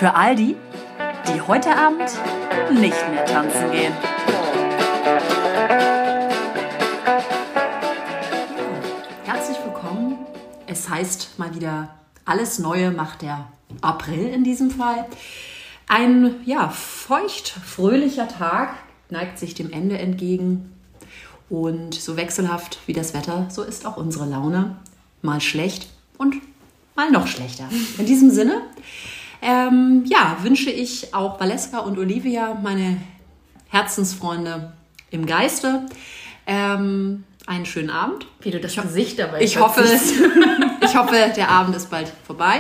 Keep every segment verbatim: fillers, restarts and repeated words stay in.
Für all die, die heute Abend nicht mehr tanzen gehen. Herzlich willkommen. Es heißt mal wieder, alles Neue macht der April in diesem Fall. Ein ja, feucht, fröhlicher Tag neigt sich dem Ende entgegen. Und so wechselhaft wie das Wetter, so ist auch unsere Laune. Mal schlecht und mal noch schlechter. In diesem Sinne ähm, ja, wünsche ich auch Valeska und Olivia, meine Herzensfreunde im Geiste, ähm, einen schönen Abend. Wie du das Gesicht dabei ich hoffe, ich hoffe, der Abend ist bald vorbei.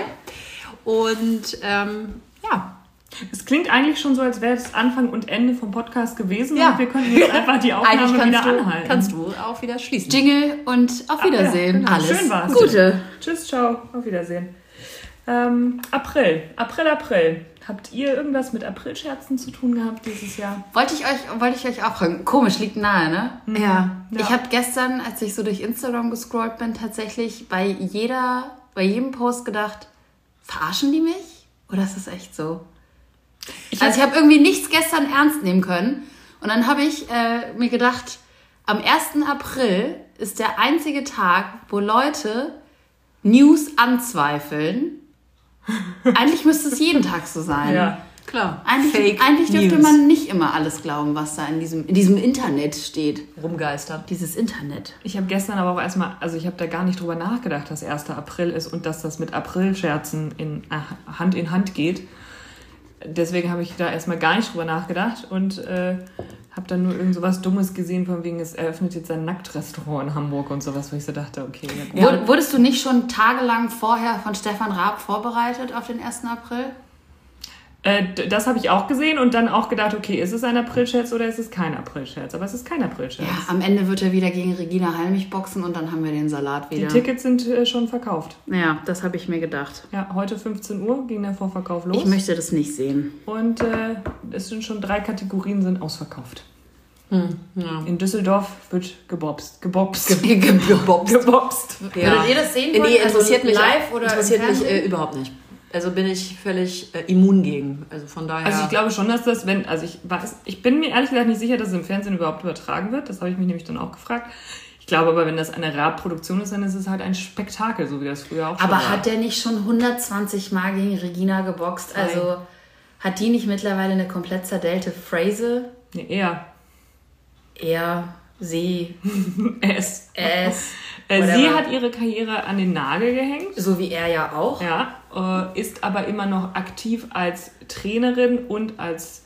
Und ähm, ja. Es klingt eigentlich schon so, als wäre es Anfang und Ende vom Podcast gewesen. Ja. Und wir könnten jetzt einfach die Aufnahme wieder du, anhalten. Kannst du auch wieder schließen. Jingle und auf Wiedersehen. Ach, ja, genau. Alles Schön war's. Gute. Tschüss, ciao, auf Wiedersehen. Ähm, April, April, April. Habt ihr irgendwas mit Aprilscherzen zu tun gehabt dieses Jahr? Wollte ich euch, wollte ich euch auch fragen. Komisch, liegt nahe, ne? Ja. ja. Ja. Ich habe gestern, als ich so durch Instagram gescrollt bin, tatsächlich bei jeder, bei jedem Post gedacht, verarschen die mich? Oder ist das echt so? Ich also ich habe irgendwie nichts gestern ernst nehmen können. Und dann habe ich äh, mir gedacht, am ersten April ist der einzige Tag, wo Leute News anzweifeln. Eigentlich müsste es jeden Tag so sein. Ja, klar. Eigentlich, Fake eigentlich dürfte News. man nicht immer alles glauben, was da in diesem, in diesem Internet steht. Rumgeistern. Dieses Internet. Ich habe gestern aber auch erstmal, also ich habe da gar nicht drüber nachgedacht, dass erster April ist und dass das mit Aprilscherzen in, äh, Hand in Hand geht. Deswegen habe ich da erstmal gar nicht drüber nachgedacht und äh, habe dann nur irgend so was Dummes gesehen, von wegen, es eröffnet jetzt ein Nacktrestaurant in Hamburg und sowas, wo ich so dachte, okay. Ja, Wur- Wurdest du nicht schon tagelang vorher von Stefan Raab vorbereitet auf den ersten April? Äh, d- das habe ich auch gesehen und dann auch gedacht, okay, ist es ein Aprilscherz oder ist es kein Aprilscherz? Aber es ist kein Aprilscherz. Ja, am Ende wird er wieder gegen Regina Halmich boxen und dann haben wir den Salat wieder. Die Tickets sind äh, schon verkauft. Ja, das habe ich mir gedacht. Ja, heute fünfzehn Uhr ging der Vorverkauf los. Ich möchte das nicht sehen. Und äh, es sind schon drei Kategorien sind ausverkauft. Hm, ja. In Düsseldorf wird gebobst. Gebobst. Ge- ge- gebobst. gebobst. Ja. Würdet ihr das sehen Nee, wollen? interessiert Also mich live oder interessiert im mich Fernsehen? äh, überhaupt nicht. Also bin ich völlig äh, immun gegen. Also von daher. Also ich glaube schon, dass das, wenn, also ich weiß, ich bin mir ehrlich gesagt nicht sicher, dass es im Fernsehen überhaupt übertragen wird. Das habe ich mich nämlich dann auch gefragt. Ich glaube aber, wenn das eine Raab-Produktion ist, dann ist es halt ein Spektakel, so wie das früher auch schon Aber war. hat der nicht schon hundertzwanzig Mal gegen Regina geboxt? Nein. Also hat die nicht mittlerweile eine komplett zerdellte Phrase? Nee, eher. Er, sie, Es. es. Äh, whatever. sie hat ihre Karriere an den Nagel gehängt. So wie er ja auch. Ja, äh, ist aber immer noch aktiv als Trainerin und als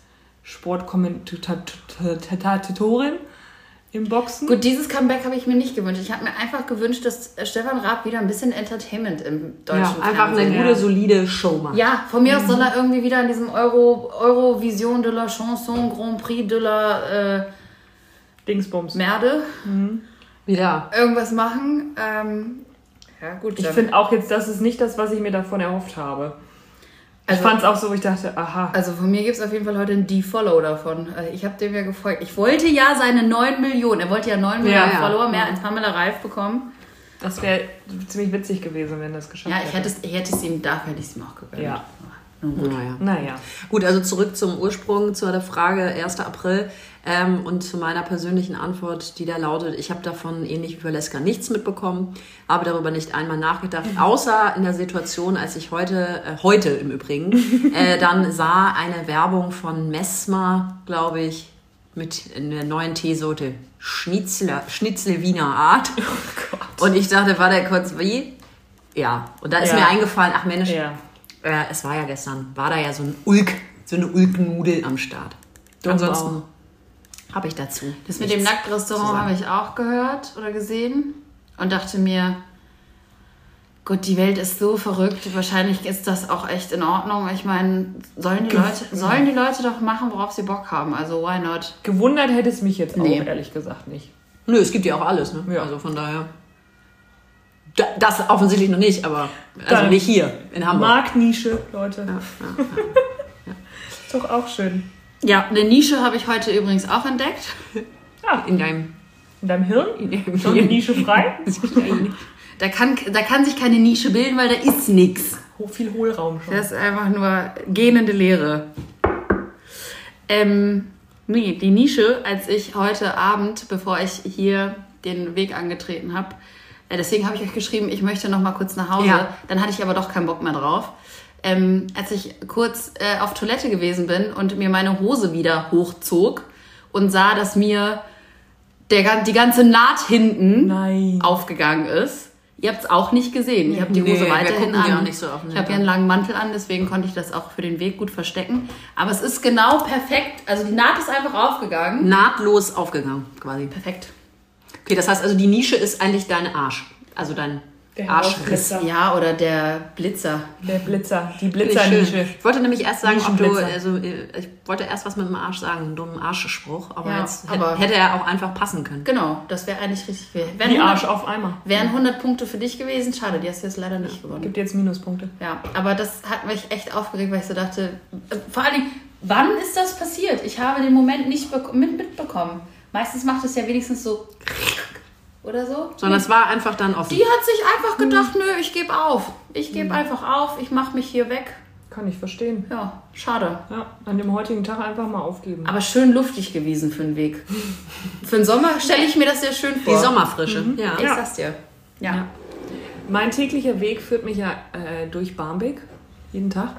Sportkommentatorin im Boxen. Gut, dieses Comeback habe ich mir nicht gewünscht. Ich habe mir einfach gewünscht, dass Stefan Raab wieder ein bisschen Entertainment im deutschen ja, einfach Fernsehen. eine gute, solide Show machen. Ja, von mir aus soll er irgendwie wieder in diesem Euro, Eurovision de la Chanson Grand Prix de la äh, Dingsbums. Merde Ja. irgendwas machen. Ähm, ja, gut. Ich dann- finde auch jetzt, das ist nicht das, was ich mir davon erhofft habe. Also- ich fand es auch so, wo ich dachte, aha. Also von mir gibt es auf jeden Fall heute ein De-Follow davon. Also ich habe dem ja gefolgt. Ich wollte ja seine neun Millionen, er wollte ja neun Millionen ja. Follower mehr als Pamela Reif bekommen. Das wäre ziemlich witzig gewesen, wenn das geschafft Ja, hätte. ich hätte es, ich hätte es ihm, dafür hätte ich es ihm auch gegönnt. Ja. Nun gut. Naja. Naja. Gut, also zurück zum Ursprung, zu der Frage erster April ähm, und zu meiner persönlichen Antwort, die da lautet, ich habe davon ähnlich wie Valeska nichts mitbekommen, habe darüber nicht einmal nachgedacht, außer in der Situation, als ich heute, äh, heute im Übrigen, äh, dann sah eine Werbung von Messmer, glaube ich, mit in der neuen Teesorte Schnitzel, Schnitzel Wiener Art. Oh Gott. Und ich dachte, war der kurz wie? Ja, und da ist Ja. mir eingefallen, ach Mensch, Ja. äh, es war ja gestern, war da ja so ein Ulk, so eine Ulknudel am Start. Dumm Ansonsten habe ich dazu. Das mit dem nichts Nacktrestaurant zu sagen. habe ich auch gehört oder gesehen und dachte mir, gut, die Welt ist so verrückt, wahrscheinlich ist das auch echt in Ordnung. Ich meine, sollen die Leute, sollen die Leute doch machen, worauf sie Bock haben, also why not? Gewundert hätte es mich jetzt Nee. auch, ehrlich gesagt, nicht. Nö, es gibt ja auch alles, ne? Ja. Also von daher. Da, das offensichtlich noch nicht, aber also Dann- nicht hier in Hamburg. Marktnische, Leute. Ja, ja, ja. Ist doch auch schön. Ja, eine Nische habe ich heute übrigens auch entdeckt. Ah, In deinem. in deinem Hirn? In Schon eine Nische frei? Da kann, da kann sich keine Nische bilden, weil da ist nix. viel Hohlraum schon. Das ist einfach nur gähnende Leere. Ähm, nee, die Nische, als ich heute Abend, bevor ich hier den Weg angetreten habe, äh, deswegen habe ich euch geschrieben, ich möchte noch mal kurz nach Hause. Ja. Dann hatte ich aber doch keinen Bock mehr drauf. Ähm, als ich kurz äh, auf Toilette gewesen bin und mir meine Hose wieder hochzog und sah, dass mir der, die ganze Naht hinten Nein. aufgegangen ist. Ihr habt es auch nicht gesehen. Ich habe die Hose Nee, wir weiterhin gucken die an. auch nicht so auf den ich habe ja einen langen Mantel an, deswegen konnte ich das auch für den Weg gut verstecken. Aber es ist genau perfekt. Also die Naht ist einfach aufgegangen. Nahtlos aufgegangen, quasi. Perfekt. Okay, das heißt also, die Nische ist eigentlich dein Arsch. Also dein Der Arschriss. Aufblitzer. Ja, oder der Blitzer. Der Blitzer, die Finde ich Blitzernische. schön. Ich wollte nämlich erst sagen, ob du, Nischenblitzer. also äh, ich wollte erst was mit dem Arsch sagen, einen dummen Arschspruch, aber Ja, jetzt aber- hätte er auch einfach passen können. Genau, das wäre eigentlich richtig viel. Wären Die Arsch 100, auf Eimer. wären hundert Punkte für dich gewesen. Schade, die hast du jetzt leider nicht gewonnen. Gibt jetzt Minuspunkte. Ja, aber das hat mich echt aufgeregt, weil ich so dachte, äh, vor allen Dingen, wann ist das passiert? Ich habe den Moment nicht bek- mit, mitbekommen. Meistens macht es ja wenigstens so oder so. Sondern es war einfach dann offen. Die hat sich einfach gedacht, nö, ich gebe auf. Ich gebe einfach auf, ich mache mich hier weg. Kann ich verstehen. Ja, schade. Ja, an dem heutigen Tag einfach mal aufgeben. Aber schön luftig gewesen für den Weg. Für den Sommer stelle ich mir das sehr schön vor. Die Sommerfrische. Ja. Ich sag's dir. Ja. Ja. Mein täglicher Weg führt mich ja äh, durch Barmbek, jeden Tag.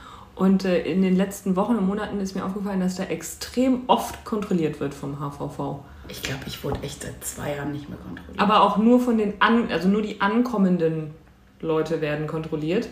Und äh, in den letzten Wochen und Monaten ist mir aufgefallen, dass da extrem oft kontrolliert wird vom H V V. Ich glaube, ich wurde echt seit zwei Jahren nicht mehr kontrolliert. Aber auch nur von den an, also nur die ankommenden Leute werden kontrolliert.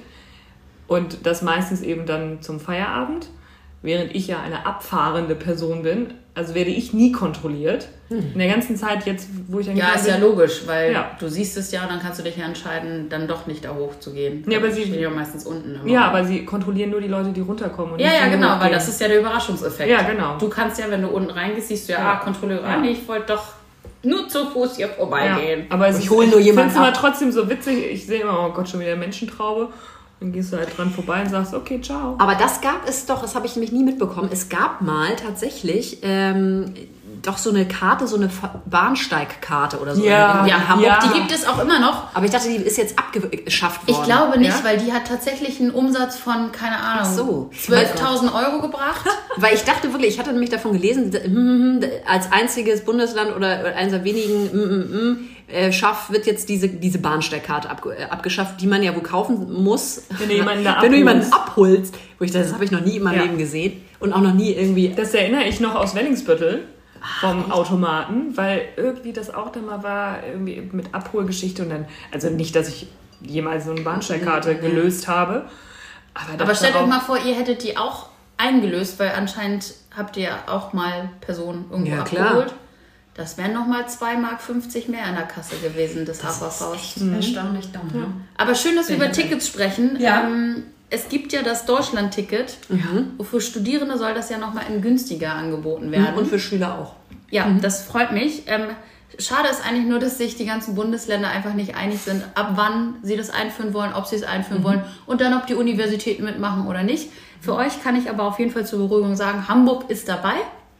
Und das meistens eben dann zum Feierabend, während ich ja eine abfahrende Person bin. Also werde ich nie kontrolliert. In der ganzen Zeit jetzt, wo ich dann Ja, gefahren ist ja bin- logisch, weil Ja. du siehst es ja und dann kannst du dich ja entscheiden, dann doch nicht da hoch zu gehen. Ja, aber Die sie- stehen ja meistens unten immer. Ja, aber sie kontrollieren nur die Leute, die runterkommen. Und Ja, nicht ja, die genau, weil hochgehen. das ist ja der Überraschungseffekt. Ja, genau. Du kannst ja, wenn du unten reingehst, siehst du ja, Ja. ah, Kontrolleur, Ja. nee, ich wollte doch nur zu Fuß hier Ja, vorbeigehen. aber es Ich ist- hol nur jemanden Ich finde es ab. immer trotzdem so witzig. Ich sehe immer, oh Gott, schon wieder Menschentraube. Dann gehst du halt dran vorbei und sagst, okay, ciao. Aber das gab es doch, das habe ich nämlich nie mitbekommen. Es gab mal tatsächlich ähm, doch so eine Karte, so eine Fa- Bahnsteigkarte oder so Ja, in, in ja, Hamburg. ja. Die Die gibt es auch immer noch. Aber ich dachte, die ist jetzt abgeschafft worden. Ich glaube nicht, Ja? weil die hat tatsächlich einen Umsatz von, keine Ahnung, Ach so. zwölftausend Euro gebracht. Weil ich dachte wirklich, ich hatte nämlich davon gelesen, hm, als einziges Bundesland oder eines der wenigen mm, mm, mm, äh, Schaff wird jetzt diese, diese Bahnsteigkarte ab, äh, abgeschafft, die man ja wohl kaufen muss, Wenn du jemanden da wenn du jemanden abholst. abholst. Wo ich dachte, das habe ich noch nie in meinem Ja. Leben gesehen und auch noch nie irgendwie... Das erinnere ich noch aus Wellingsbüttel vom Automaten, weil irgendwie das auch da mal war, irgendwie mit Abholgeschichte und dann, also nicht, dass ich jemals so eine Bahnsteigkarte gelöst habe. Aber, Aber das stellt war euch auch- mal vor, ihr hättet die auch eingelöst, weil anscheinend habt ihr auch mal Personen irgendwo Ja, klar. abgeholt. Das wären nochmal zwei Mark fünfzig mehr in der Kasse gewesen des H V Vs. erstaunlich dumm. Ja. Aber schön, dass wir über Tickets sprechen. Ja. Ähm, es gibt ja das Deutschland-Ticket. Für Studierende soll das ja nochmal in günstiger angeboten werden. Und für Schüler auch. Ja, das freut mich. Ähm, schade ist eigentlich nur, dass sich die ganzen Bundesländer einfach nicht einig sind, ab wann sie das einführen wollen, ob sie es einführen wollen und dann, ob die Universitäten mitmachen oder nicht. Für euch kann ich aber auf jeden Fall zur Beruhigung sagen, Hamburg ist dabei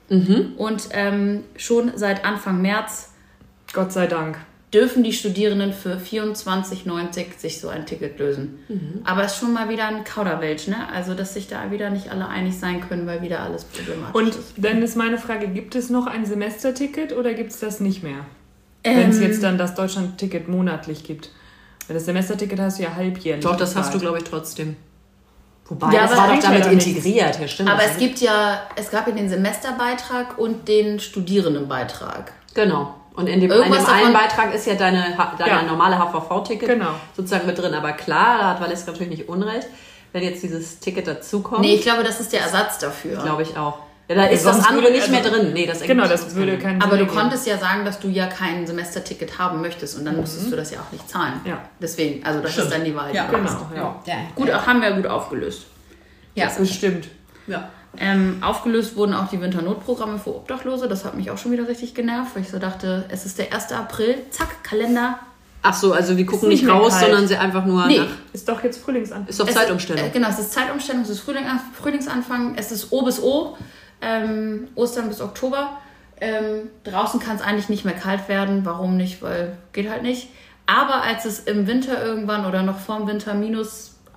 und ähm, schon seit Anfang März Gott sei Dank. dürfen die Studierenden für vierundzwanzig neunzig sich so ein Ticket lösen. Aber es ist schon mal wieder ein Kauderwelsch, ne? Also, dass sich da wieder nicht alle einig sein können, weil wieder alles problematisch Und ist. dann ist meine Frage, gibt es noch ein Semesterticket oder gibt es das nicht mehr? Wenn es Ähm, jetzt dann das Deutschlandticket monatlich gibt. Weil das Semesterticket hast du ja halbjährlich. Doch, das hast du, bezahlt. glaube ich, trotzdem. Wobei, Ja, das aber war doch bringt ja damit dann nichts. integriert. Ja, stimmt. Aber das es gibt ja, es gab ja den Semesterbeitrag und den Studierendenbeitrag. Genau. Und in dem, in Irgendwas dem einen davon- Beitrag ist ja deine, deine Ja. normale H V V-Ticket Genau. sozusagen mit drin. Aber klar, da hat Valeska natürlich nicht Unrecht, wenn jetzt dieses Ticket dazukommt. Nee, ich glaube, das ist der Ersatz dafür. glaube ich auch. Ja, da ist das sonst andere würde- nicht mehr also- drin. Nee, das ergibt Genau, sonst das würde keinen Sinn. keinen Aber Sinn du ergeben. konntest ja sagen, dass du ja kein Semesterticket haben möchtest und dann musstest du das ja auch nicht zahlen. Ja. Deswegen, also das ist dann die Wahl. Ja, die du Genau, hast. ja. Ja. Gut, auch haben wir ja gut aufgelöst. Ja. Das bestimmt. Ja. Ähm, aufgelöst wurden auch die Winternotprogramme für Obdachlose. Das hat mich auch schon wieder richtig genervt, weil ich so dachte, es ist der erste April, zack, Kalender. Ach so, also wir gucken nicht nicht mehr raus, kalt. sondern sie einfach nur Nee. nach... Ist doch jetzt Frühlingsanfang. Ist doch Es- Zeitumstellung. Äh, genau, es ist Zeitumstellung, es ist Frühling, Frühlingsanfang, es ist O bis O, ähm, Ostern bis Oktober. Ähm, draußen kann es eigentlich nicht mehr kalt werden. Warum nicht? Weil geht halt nicht. Aber als es im Winter irgendwann oder noch vorm Winter minus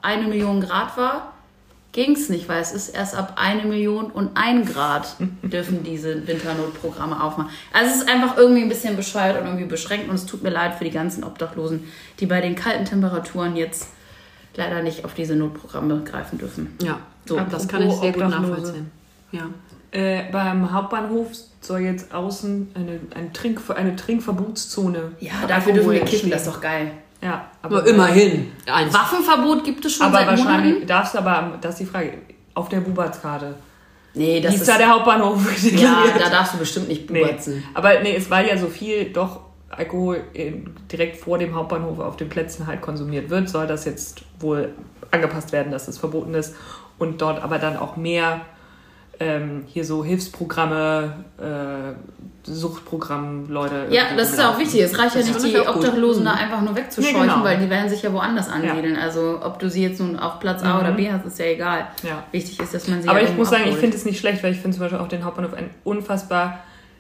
eine Million Grad war, ging es nicht, weil es ist erst ab eine Million und ein Grad dürfen diese Winternotprogramme aufmachen. Also es ist einfach irgendwie ein bisschen bescheuert und irgendwie beschränkt und es tut mir leid für die ganzen Obdachlosen, die bei den kalten Temperaturen jetzt leider nicht auf diese Notprogramme greifen dürfen. Ja, so, Apropos das kann ich sehr gut Obdachlose. nachvollziehen. Ja. Äh, beim Hauptbahnhof soll jetzt außen eine, ein Trink, eine Trinkverbotszone. Ja, dafür dürfen wir kiffen, stehen. das ist doch geil. Ja, Aber immerhin. Eins. Waffenverbot gibt es schon Aber seit wahrscheinlich Monaten? darfst du aber, das ist die Frage, auf der Bubatz-Karte. Nee, das Wie ist ist... da der Hauptbahnhof? Ja, da darfst du bestimmt nicht Nee. bubatzen. Aber nee, es war ja so viel doch Alkohol in, direkt vor dem Hauptbahnhof auf den Plätzen halt konsumiert wird, soll das jetzt wohl angepasst werden, dass es verboten ist und dort aber dann auch mehr ähm, hier so Hilfsprogramme, äh, Suchtprogramm, Leute. Ja, das ist ja auch wichtig. Es reicht ja Das nicht, fand die ich auch gut. Obdachlosen Mhm. da einfach nur wegzuscheuchen, Nee, genau. weil die werden sich ja woanders ansiedeln. Also ob du sie jetzt nun auf Platz A Mhm. oder B hast, ist ja egal. Ja. Wichtig ist, dass man sie Aber ja ich irgendwo muss sagen, ich abholt. finde es nicht schlecht, weil ich finde zum Beispiel auch den Hauptbahnhof einen unfassbar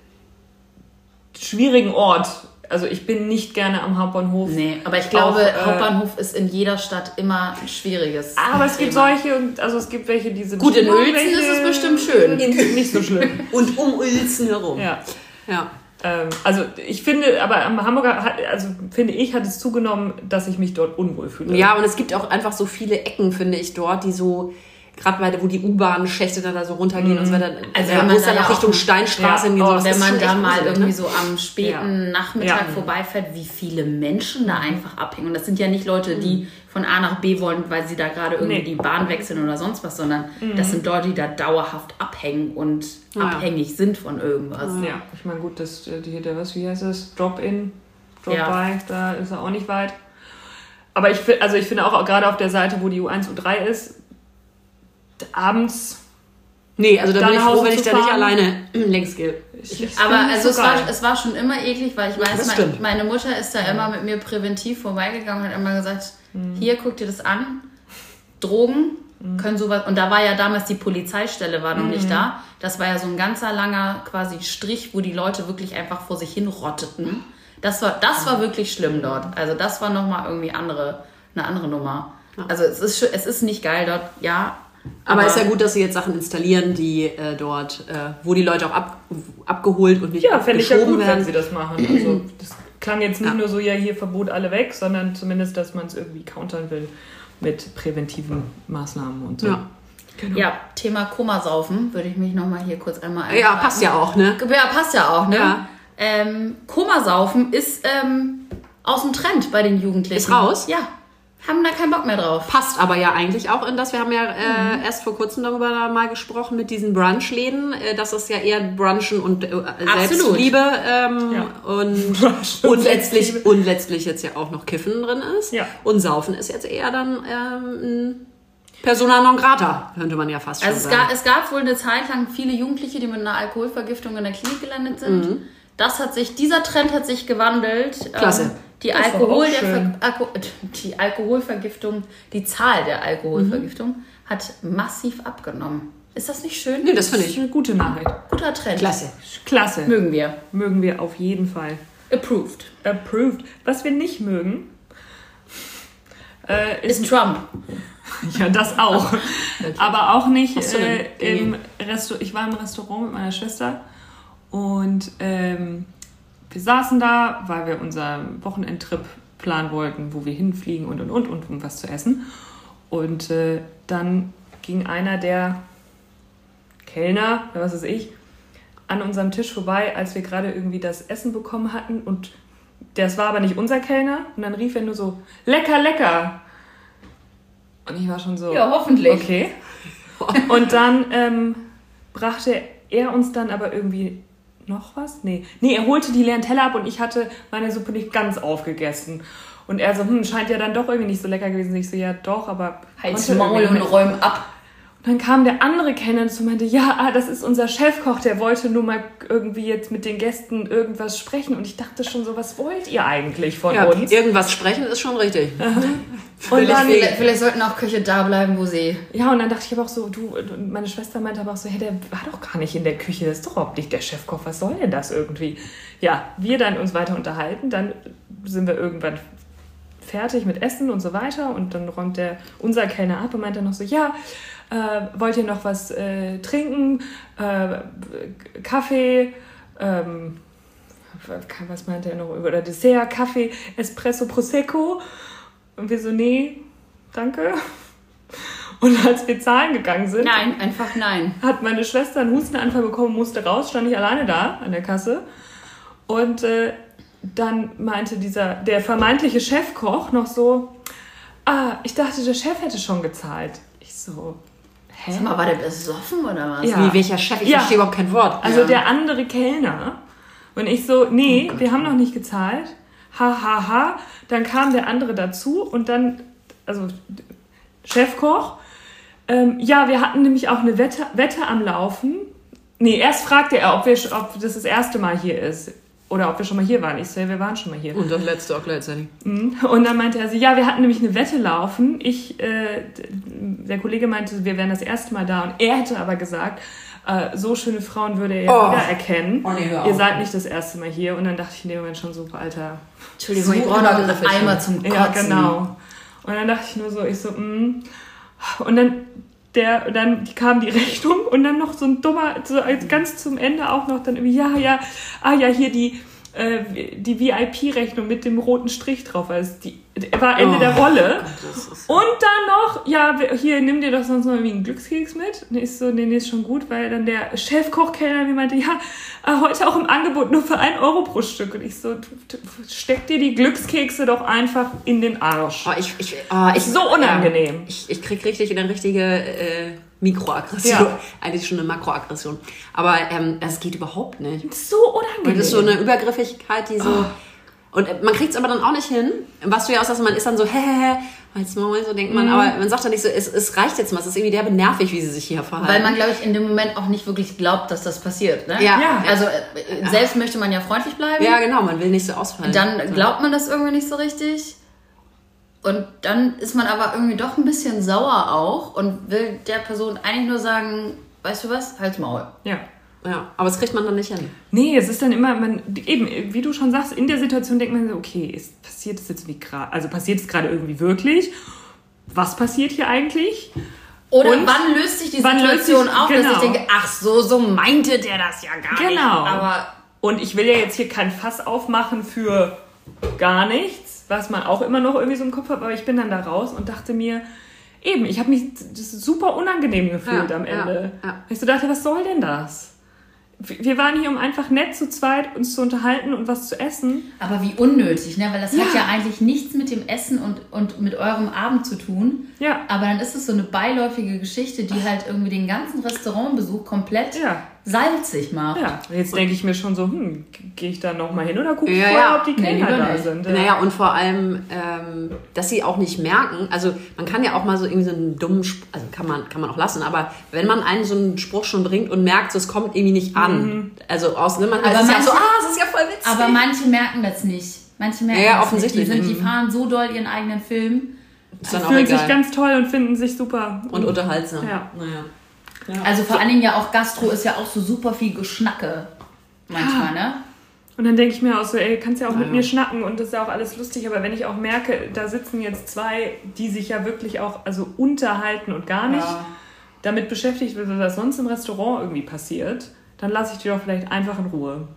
schwierigen Ort. Also ich bin nicht gerne am Hauptbahnhof. Nee, aber ich glaube, Auch, äh, Hauptbahnhof ist in jeder Stadt immer ein schwieriges Aber es gibt Thema. solche, und also es gibt welche, die sind Gut, in schlimmer, Uelzen welche ist es bestimmt schön. sind nicht so schlimm. Und um Uelzen herum. Ja. Ja. Ähm, also ich finde, aber am Hamburger, hat, also finde ich, hat es zugenommen, dass ich mich dort unwohl fühle. Ja, und es gibt auch einfach so viele Ecken, finde ich, dort, die so, gerade bei, wo die U-Bahn-Schächte dann da so runtergehen und so weiter. Also ja, wenn wo man es da dann ja auch auch- Richtung Steinstraße Ja, hingeht. oh, das Wenn ist man schon da echt mal gruselig, irgendwie ne? so am späten Ja. Nachmittag Ja. vorbeifährt, wie viele Menschen da einfach abhängen. Und das sind ja nicht Leute, die von A nach B wollen, weil sie da gerade irgendwie Nee. die Bahn wechseln oder sonst was, sondern das sind Leute, die da dauerhaft abhängen und Ja. abhängig sind von irgendwas. Ja, ich meine, gut, das, äh, die, der, was, wie heißt es? Drop-in, Drop-by, Ja. da ist er auch nicht weit. Aber ich, fi- also ich finde auch gerade auf der Seite, wo die U eins, U drei ist, abends. Nee, also da Da bin ich nach froh, Hause wenn ich zu da nicht fahren. alleine längs gehe. Ich, ich Aber finde also so es war, geil. es war schon immer eklig, weil ich weiß, das mein, stimmt. meine Mutter ist da immer mit mir präventiv vorbeigegangen und hat immer gesagt, hier, guck dir das an, Drogen können sowas, und da war ja damals die Polizeistelle war noch nicht da, das war ja so ein ganzer langer quasi Strich, wo die Leute wirklich einfach vor sich hin rotteten. Das war, das war wirklich schlimm dort, also das war nochmal irgendwie andere, eine andere Nummer. Also es ist, schon- es ist nicht geil dort, ja. Aber ist ja gut, dass sie jetzt Sachen installieren, die äh, dort, äh, wo die Leute auch ab, abgeholt und nicht Ja, fände ich ja abgeschoben gut, wenn werden. sie das machen. Also das klang jetzt nicht Ja. nur so, ja, hier Verbot alle weg, sondern zumindest, dass man es irgendwie countern will mit präventiven Maßnahmen und so. Ja. Genau. Ja, Thema Komasaufen würde ich mich nochmal hier kurz einmal Ja, eintragen. passt ja auch, ne? Ja, passt ja auch, ne? Ja. Ähm, Komasaufen ist ähm, aus dem Trend bei den Jugendlichen. Ist raus? Ja, haben da keinen Bock mehr drauf. Passt aber ja eigentlich auch in das, wir haben ja äh, Mhm. erst vor kurzem darüber mal gesprochen mit diesen Brunchläden, äh, dass es ja eher Brunchen und äh, Selbstliebe ähm, Ja. und, Brunch und, und letztlich, und letztlich jetzt ja auch noch Kiffen drin ist. Ja. Und Saufen ist jetzt eher dann ähm, ein Persona non grata, könnte man ja fast schon Also es sagen. gab, es gab wohl eine Zeit lang viele Jugendliche, die mit einer Alkoholvergiftung in der Klinik gelandet sind. Das hat sich, dieser Trend hat sich gewandelt. Klasse. Ähm, die, Das ist doch Alkohol auch der schön. Ver Alko die Alkoholvergiftung, die Zahl der Alkoholvergiftung hat massiv abgenommen. Ist das nicht schön? Nee, das finde Das ist ich. eine gute Nachricht. Guter Trend. Klasse. Klasse. Mögen wir. Mögen wir auf jeden Fall. Approved. Approved. Was wir nicht mögen, äh, ist Ist Trump. ja das auch. Aber auch nicht Hast du denn äh, im Dinge? Restaurant. Ich war im Restaurant mit meiner Schwester und ähm, wir saßen da, weil wir unseren Wochenendtrip planen wollten, wo wir hinfliegen und und und und um was zu essen. Und äh, dann ging einer der Kellner, oder was weiß ich, an unserem Tisch vorbei, als wir gerade irgendwie das Essen bekommen hatten. Und das war aber nicht unser Kellner. Und dann rief er nur so, lecker, lecker. Und ich war schon so, Ja, hoffentlich. okay. Und dann ähm, brachte er uns dann aber irgendwie noch was? Nee. Nee, er holte die leeren Teller ab und ich hatte meine Suppe nicht ganz aufgegessen. Und er so, hm, scheint ja dann doch irgendwie nicht so lecker gewesen. Ich so, ja doch, aber... Halt's konnte Maul irgendwie und nicht. räum ab. Und dann kam der andere Kellner und so meinte, ja, ah, das ist unser Chefkoch, der wollte nur mal irgendwie jetzt mit den Gästen irgendwas sprechen. Und ich dachte schon so, was wollt ihr eigentlich von Ja, uns? irgendwas sprechen ist schon richtig. Und dann, Vielleicht, vielleicht sollten auch Köche da bleiben, wo sie... ja, und dann dachte ich aber auch so, du, und meine Schwester meinte aber auch so, hey, der war doch gar nicht in der Küche, das ist doch überhaupt nicht der Chefkoch, was soll denn das irgendwie? Ja, wir dann uns weiter unterhalten, dann sind wir irgendwann fertig mit Essen und so weiter. Und dann räumt der, unser Kellner ab und meint dann noch so, ja, äh, wollt ihr noch was äh, trinken? Äh, Kaffee, ähm, was meint er noch? Oder Dessert, Kaffee, Espresso, Prosecco. Und wir so, nee, danke. Und als wir zahlen gegangen sind, Nein, einfach nein. hat meine Schwester einen Hustenanfall bekommen, musste raus, stand ich alleine da an der Kasse. Und äh, dann meinte dieser, der vermeintliche Chefkoch noch so, ah, ich dachte, der Chef hätte schon gezahlt. Ich so, hä? Sag mal, war der besoffen oder was? Ja. Wie, welcher Chef? Ich Ja. verstehe überhaupt kein Wort. Also ja. der andere Kellner. Und ich so, nee, wir haben noch nicht gezahlt. Ha, ha, ha. Dann kam der andere dazu und dann, also Chefkoch, ähm, ja, wir hatten nämlich auch eine Wette, Wette am Laufen. Nee, erst fragte er, ob, wir, ob das das erste Mal hier ist. Oder ob wir schon mal hier waren. Ich so, ja, wir waren schon mal hier. Und das letzte auch gleichzeitig. Und dann meinte er so, ja, wir hatten nämlich eine Wette laufen. Ich, äh, der Kollege meinte, wir wären das erste Mal da. Und er hätte aber gesagt, äh, so schöne Frauen würde er ja Oh. wieder erkennen. Oh, nee, hör Ihr auf. seid nicht das erste Mal hier. Und dann dachte ich in dem Moment schon so, Alter. Entschuldigung, So ich brauche noch einen übergriffig. Eimer zum Kotzen. Ja, genau. Und dann dachte ich nur so, ich so, mm. Und dann, der, dann kam die Rechnung und dann noch so ein dummer, so ganz zum Ende auch noch dann irgendwie, ja, ja, ah ja, hier die, äh, die V I P-Rechnung mit dem roten Strich drauf, weil es die, war Ende Oh, der Rolle. Gott, das ist- Und dann noch, ja, hier, nimm dir doch sonst noch irgendwie einen Glückskeks mit. Und ich so, nee, nee, ist schon gut, weil dann der Chefkochkellner mir meinte, ja, äh, heute auch im Angebot nur für ein Euro pro Stück. Und ich so, du- du- steck dir die Glückskekse doch einfach in den Arsch. Oh, ich, ich, oh, ich, So unangenehm. Ja, ich, ich krieg richtig eine richtige äh, Mikroaggression. Ja. Eigentlich schon eine Makroaggression. Aber ähm, das geht überhaupt nicht. So unangenehm. Und das ist so eine Übergriffigkeit, die so... Und äh, man kriegt es aber dann auch nicht hin. Was du ja auch sagst, man ist dann so, hä, hä, hä, als Maul, so denkt man, aber man sagt dann nicht so, es, es reicht jetzt mal, es ist irgendwie derbe nervig, wie sie sich hier verhalten. Weil man, glaube ich, in dem Moment auch nicht wirklich glaubt, dass das passiert. Ne? Ja. Ja. Also äh, selbst möchte man ja freundlich bleiben. Ja, genau, man will nicht so ausfallen. Dann glaubt man das irgendwie nicht so richtig. Und dann ist man aber irgendwie doch ein bisschen sauer auch und will der Person eigentlich nur sagen, weißt du was, halt's Maul. Ja. Ja, aber das kriegt man dann nicht hin. Nee, es ist dann immer, man, eben, wie du schon sagst, in der Situation denkt man so, okay, ist, passiert es jetzt wie gerade, also passiert es gerade irgendwie wirklich? Was passiert hier eigentlich? Oder Und wann löst sich die wann löst Situation sich- auf, genau. dass ich denke, ach so, so meinte der das ja gar nicht. Genau. Aber Und ich will ja jetzt hier kein Fass aufmachen für gar nichts, was man auch immer noch irgendwie so im Kopf hat, aber ich bin dann da raus und dachte mir, eben, ich habe mich das ist super unangenehm gefühlt Ja, am Ende. ja, ja. Ich so dachte, was soll denn das? Wir waren hier, um einfach nett zu zweit uns zu unterhalten und was zu essen. Aber wie unnötig, ne? Weil das hat Ja. ja eigentlich nichts mit dem Essen und, und mit eurem Abend zu tun. Ja. Aber dann ist es so eine beiläufige Geschichte, die halt irgendwie den ganzen Restaurantbesuch komplett Ja. salzig macht. Ja, jetzt denke ich mir schon so, hm, gehe ich da nochmal hin oder gucke ich Ja, vorher, ja. ob die Nee, Kellner lieber da nicht. sind? Naja, und vor allem, ähm, dass sie auch nicht merken, also man kann ja auch mal so irgendwie so einen dummen, Sp- also kann man, kann man auch lassen, aber wenn man einen so einen Spruch schon bringt und merkt, so, es kommt irgendwie nicht an, also aus, ne, man Aber heißt es ja manche- so, ah, es ist ja voll witzig. Aber manche merken das nicht. Manche merken Ja, ja, das offensichtlich. nicht. Die, sind, die Mhm. fahren so doll ihren eigenen Film. ist dann auch Fühlen egal. sich ganz toll und finden sich super. und unterhaltsam. Ja. Naja. Also vor allen Dingen ja auch Gastro ist ja auch so super viel Geschnacke. Manchmal, ne? Und dann denke ich mir auch so, ey, kannst ja auch mit Ja. mir schnacken und das ist ja auch alles lustig, aber wenn ich auch merke, da sitzen jetzt zwei, die sich ja wirklich auch also unterhalten und gar nicht Ja. damit beschäftigt wird, was sonst im Restaurant irgendwie passiert, dann lasse ich die doch vielleicht einfach in Ruhe.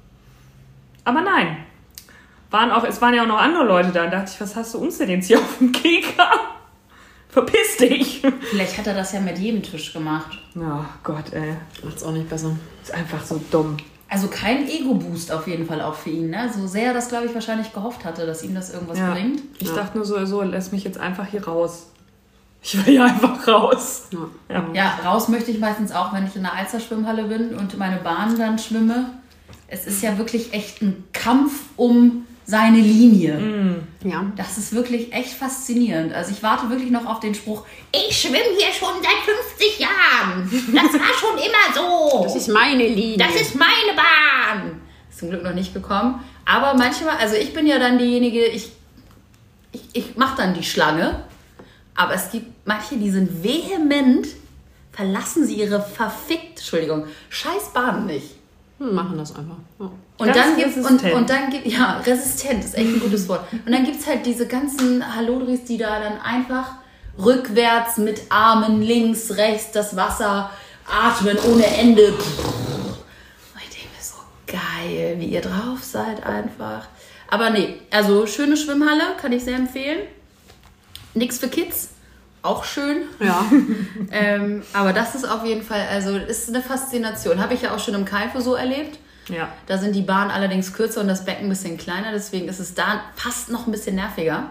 Aber nein. Waren auch, es waren ja auch noch andere Leute da. Da dachte ich, was hast du uns denn jetzt hier auf dem Keker? Verpiss dich! Vielleicht hat er das ja mit jedem Tisch gemacht. Oh Gott, ey. Macht's auch nicht besser. Ist einfach so dumm. Also kein Ego-Boost auf jeden Fall auch für ihn, ne? So sehr er das, glaube ich, wahrscheinlich gehofft hatte, dass ihm das irgendwas Ja. bringt. Ich Ja. dachte nur so, so, lass mich jetzt einfach hier raus. Ich will hier einfach raus. Ja. Ja. Ja, raus möchte ich meistens auch, wenn ich in der Alster-Schwimmhalle bin und meine Bahn dann schwimme. Es ist ja wirklich echt ein Kampf um seine Linie. Ja. Das ist wirklich echt faszinierend. Also ich warte wirklich noch auf den Spruch, ich schwimme hier schon seit fünfzig Jahren. Das war schon immer so. Das ist meine Linie. Das ist meine Bahn. Ist zum Glück noch nicht gekommen. Aber manchmal, also ich bin ja dann diejenige, ich, ich, ich mache dann die Schlange. Aber es gibt manche, die sind vehement, verlassen sie ihre verfickt, Entschuldigung, scheiß Bahn nicht. hm, machen das einfach. Ja. Und Ganz dann gibt und, resistent. und dann gibt ja resistent ist echt ein gutes Wort. Und dann gibt es halt diese ganzen Hallodris, die da dann einfach rückwärts mit Armen links, rechts das Wasser atmen ohne Ende. Und ich denke mir so geil, wie ihr drauf seid einfach. Aber nee, also schöne Schwimmhalle, kann ich sehr empfehlen. Nix für Kids, auch schön. Ja. ähm, aber das ist auf jeden Fall, also ist eine Faszination. Habe ich ja auch schon im Kaifu so erlebt. Ja. Da sind die Bahnen allerdings kürzer und das Becken ein bisschen kleiner, deswegen ist es da fast noch ein bisschen nerviger.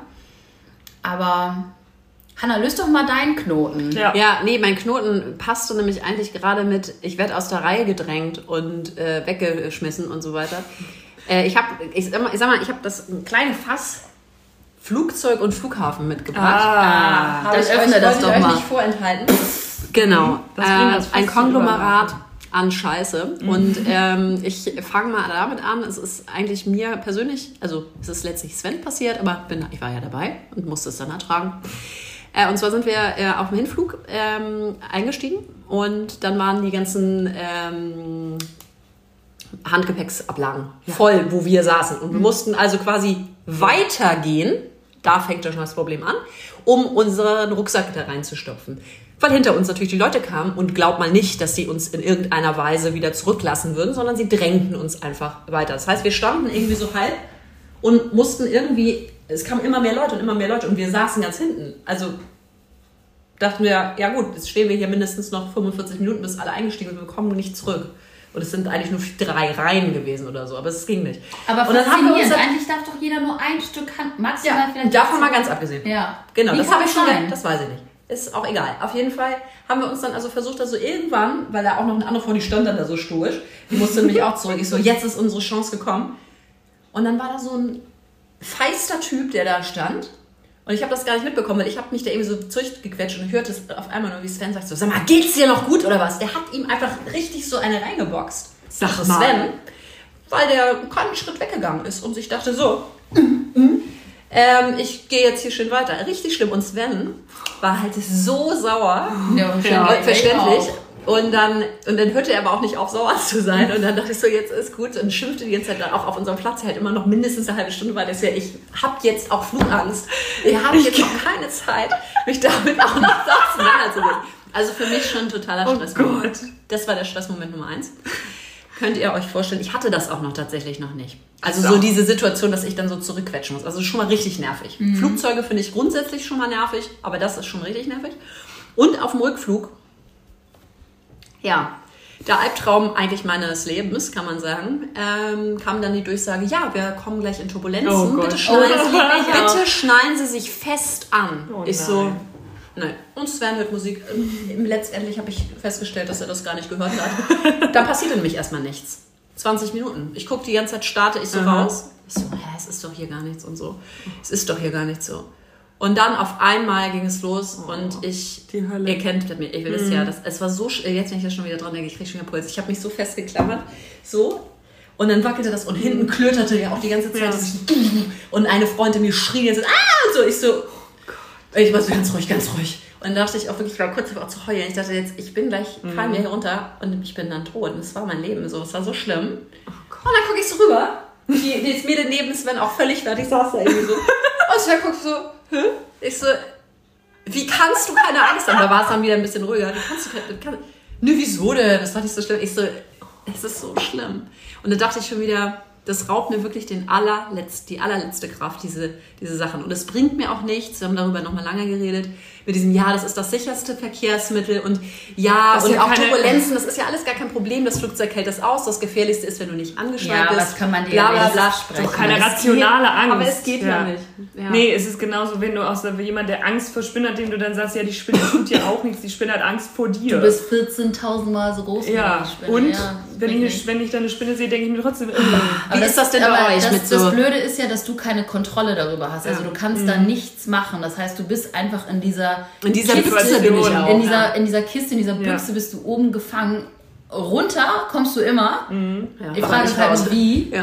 Aber Hanna, löst doch mal deinen Knoten. Ja. Ja, nee, mein Knoten passte nämlich eigentlich gerade mit, ich werde aus der Reihe gedrängt und äh, weggeschmissen und so weiter. Äh, ich habe, ich sag mal, ich, sag mal, ich habe das kleine Fass Flugzeug und Flughafen mitgebracht. Ah, Hab dann ich öffne euch, das wollte doch ich euch mal. nicht vorenthalten. Genau, Das bringt das äh, fast ein zum Konglomerat an Scheiße. Und ähm, ich fange mal damit an. Es ist eigentlich mir persönlich, also es ist letztlich Sven passiert, aber bin, ich war ja dabei und musste es dann ertragen. Äh, und zwar sind wir äh, auf dem Hinflug ähm, eingestiegen und dann waren die ganzen ähm, Handgepäcksablagen voll, wo wir saßen. Und wir mussten also quasi weitergehen, da fängt ja schon das Problem an, um unseren Rucksack da reinzustopfen. Weil hinter uns natürlich die Leute kamen und glaubt mal nicht, dass sie uns in irgendeiner Weise wieder zurücklassen würden, sondern sie drängten uns einfach weiter. Das heißt, wir standen irgendwie so halb und mussten irgendwie, es kamen immer mehr Leute und immer mehr Leute und wir saßen ganz hinten. Also dachten wir, ja gut, jetzt stehen wir hier mindestens noch fünfundvierzig Minuten, bis alle eingestiegen sind, wir kommen nicht zurück. Und es sind eigentlich nur drei Reihen gewesen oder so, aber es ging nicht. Aber und dann haben wir uns faszinierend. dann, Eigentlich darf doch jeder nur ein Stück Hand, maximal ja, vielleicht. davon mal ganz abgesehen. Ja. Genau, Wie das kann habe ich schon, sein? das weiß ich nicht. Ist auch egal. Auf jeden Fall haben wir uns dann also versucht, also irgendwann, weil da auch noch eine andere Frau, die stand dann da so stoisch, die musste nämlich auch zurück. Ich so, jetzt ist unsere Chance gekommen. Und dann war da so ein feister Typ, der da stand. Und ich habe das gar nicht mitbekommen, weil ich habe mich da eben so zurechtgequetscht und hörte es auf einmal nur, wie Sven sagt so, sag mal, geht's dir noch gut oder was? Der hat ihm einfach richtig so eine reingeboxt. Sag Also mal. Sven, weil der keinen Schritt weggegangen ist und sich dachte so, ähm, ich gehe jetzt hier schön weiter. Richtig schlimm. Und Sven war halt so sauer. Ja, und Ja, verständlich. verständlich. Und dann, und dann hörte er aber auch nicht auf, sauer zu sein. Und dann dachte ich so, jetzt ist gut. Und schimpfte die ganze Zeit dann auch auf unserem Platz halt immer noch mindestens eine halbe Stunde, weil das ja, ich habe jetzt auch Flugangst. Ich habe jetzt noch keine Zeit, mich damit auch noch auseinanderzugehen. Also für mich schon ein totaler Oh Stressmoment. Gott. Das war der Stressmoment Nummer eins. Könnt ihr euch vorstellen, ich hatte das auch noch tatsächlich noch nicht. Also So. so diese Situation, dass ich dann so zurückquetschen muss. Also schon mal richtig nervig. Flugzeuge finde ich grundsätzlich schon mal nervig, aber das ist schon richtig nervig. Und auf dem Rückflug, ja, der Albtraum eigentlich meines Lebens, kann man sagen, ähm, kam dann die Durchsage, ja, wir kommen gleich in Turbulenzen. Oh Gott. Bitte, schnallen, Oh, das liebe ich auch. bitte schnallen Sie sich fest an. Oh ich so, nein. nein. Und Sven hört Musik. Letztendlich habe ich festgestellt, dass er das gar nicht gehört hat. Da passierte nämlich erstmal nichts. zwanzig Minuten. Ich gucke die ganze Zeit, starte ich so Aha. raus. Ich so, hä, es ist doch hier gar nichts und so. Es ist doch hier gar nicht so. Und dann auf einmal ging es los und ich, die Hölle. ihr kennt mich, ich will es ja, das, es war so, sch- jetzt wenn ich da schon wieder dran denke, ich kriege schon wieder Puls. Ich habe mich so festgeklammert, so. Und dann wackelte das und hinten klöterte ja auch die ganze Zeit. Ja. dieses Und eine Freundin mir schrie jetzt, ah, und so. Ich so, ich war so ganz ruhig, ganz ruhig. Und dann dachte ich auch wirklich, ich war kurz davor zu heulen. Ich dachte jetzt, ich bin gleich, fallen wir hier runter und ich bin dann tot. Und das war mein Leben so, es war so schlimm. Und dann gucke ich so rüber. Die, die Mädel neben Sven auch völlig fertig, saß da irgendwie so. Und Sven guckt so, hä? Ich so, wie kannst du keine Angst haben? Da war es dann wieder ein bisschen ruhiger. Wie kannst du keine, kann, nö, wieso denn? Das war nicht so schlimm. Ich so, es ist so schlimm. Und dann dachte ich schon wieder, das raubt mir wirklich den allerletzt, die allerletzte Kraft, diese, diese Sachen. Und es bringt mir auch nichts, wir haben darüber nochmal lange geredet, mit diesem, ja, das ist das sicherste Verkehrsmittel und ja, Das ist und ja auch keine- Turbulenzen, das ist ja alles gar kein Problem, das Flugzeug hält das aus, das Gefährlichste ist, wenn du nicht angeschnallt Ja, bist. was kann man dir bla, bla, nicht bla. sprechen? Doch keine Aber es rationale geht- Angst. Aber es geht ja, nicht. Ja. Nee, es ist genauso, wenn du aus wie jemand, der Angst vor Spinnen hat, dem du dann sagst, ja, die Spinne tut dir auch nichts, die Spinne hat Angst vor dir. Du bist vierzehntausend Mal so groß wie ja, die Spinne. und Ja, wenn, ich eine, wirklich. wenn ich dann eine Spinne sehe, denke ich mir trotzdem, Wie ist das denn bei aber euch das, mit das so- Blöde ist ja, dass du keine Kontrolle darüber hast. Also Ja. du kannst da nichts machen. Das heißt, du bist einfach in dieser In dieser Kiste, Büchse bin ich auch. in dieser, ja. in dieser Kiste, in dieser Ja. Büchse bist du oben gefangen. Runter kommst du immer. Ja. Die Aber Frage nicht ist halt raus. nur wie. Ja.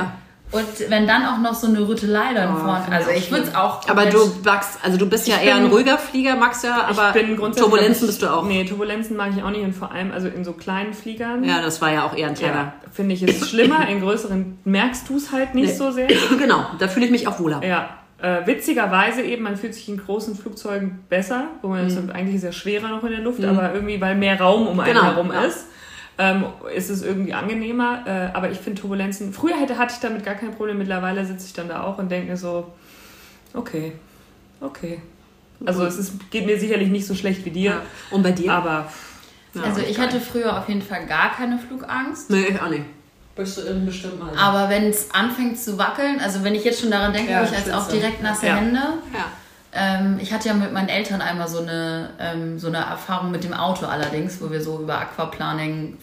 Und wenn dann auch noch so eine Rüttelei dann Oh, vorne, also ich würde es auch... Aber du magst, also du bist ja Ich eher bin- ein ruhiger Flieger, magst ja, aber ich bin grundsätzlich- Turbulenzen bist du auch. Nee, Turbulenzen mag ich auch nicht und vor allem also in so kleinen Fliegern. Ja, das war ja auch eher ein kleiner. Ja, finde ich es schlimmer. In größeren merkst du es halt nicht Nee. so sehr. Genau, da fühle ich mich auch wohler. Ja, äh, witzigerweise eben, man fühlt sich in großen Flugzeugen besser, wo man mhm. eigentlich ist ja schwerer noch in der Luft, mhm. aber irgendwie, weil mehr Raum um einen Genau, herum ja. ist, ähm, ist es irgendwie angenehmer. Äh, aber ich finde Turbulenzen, früher hätte, hatte ich damit gar kein Problem, mittlerweile sitze ich dann da auch und denke mir so, okay, okay. Also es ist, geht mir sicherlich nicht so schlecht wie dir. Ja. Und bei dir? Aber... Ja, also ich hatte früher auf jeden Fall gar keine Flugangst. Nee, ich auch nicht. Bist du in bestimmt mal. Aber wenn es anfängt zu wackeln, also wenn ich jetzt schon daran denke, Ja, habe ich jetzt schwitze. auch direkt nasse Ja. Hände. Ja. Ähm, ich hatte ja mit meinen Eltern einmal so eine, ähm, so eine Erfahrung mit dem Auto allerdings, wo wir so über Aquaplaning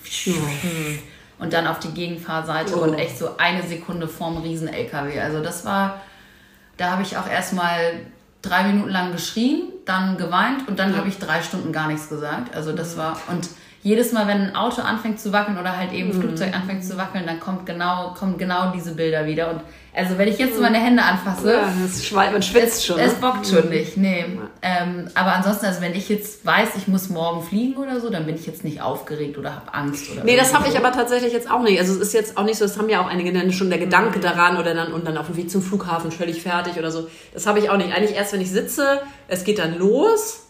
und dann auf die Gegenfahrseite Oh. und echt so eine Sekunde vorm Riesen-L K W. Also das war, da habe ich auch erstmal drei Minuten lang geschrien, dann geweint und dann habe ich drei Stunden gar nichts gesagt. Also das war, und jedes Mal, wenn ein Auto anfängt zu wackeln oder halt eben ein Flugzeug anfängt zu wackeln, dann kommt genau, kommen genau diese Bilder wieder. Und also wenn ich jetzt so meine Hände anfasse, Ja, das schweißt, man schwitzt es, schon. es ne? bockt schon nicht, nee. Ähm, aber ansonsten, also wenn ich jetzt weiß, ich muss morgen fliegen oder so, dann bin ich jetzt nicht aufgeregt oder habe Angst. Oder Nee, das habe ich so. aber tatsächlich jetzt auch nicht. Also es ist jetzt auch nicht so, das haben ja auch einige dann schon der Gedanke daran oder dann und dann auf dem Weg zum Flughafen völlig fertig oder so. Das habe ich auch nicht. Eigentlich erst, wenn ich sitze, es geht dann los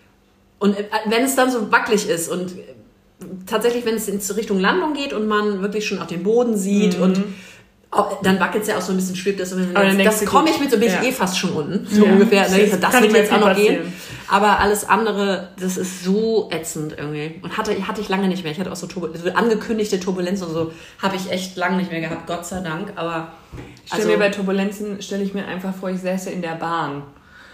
und äh, wenn es dann so wackelig ist und äh, tatsächlich, wenn es in Richtung Landung geht und man wirklich schon auf den Boden sieht Mhm. und auch, dann wackelt es ja auch so ein bisschen, schwebt das. Und Aber dann denkst das du, komme ich gut, mit, so bin ich ja. eh fast schon unten, so Ja. ungefähr. Und dann denk ich so, Das das kann wird mir jetzt auch noch viel gehen. passieren. Aber alles andere, das ist so ätzend irgendwie. Und hatte, hatte ich lange nicht mehr. Ich hatte auch so, Turbul- so angekündigte Turbulenzen und so, habe ich echt lange nicht mehr gehabt, Gott sei Dank. Aber Ich stelle mir bei Turbulenzen, stelle ich mir einfach vor, ich säße in der Bahn,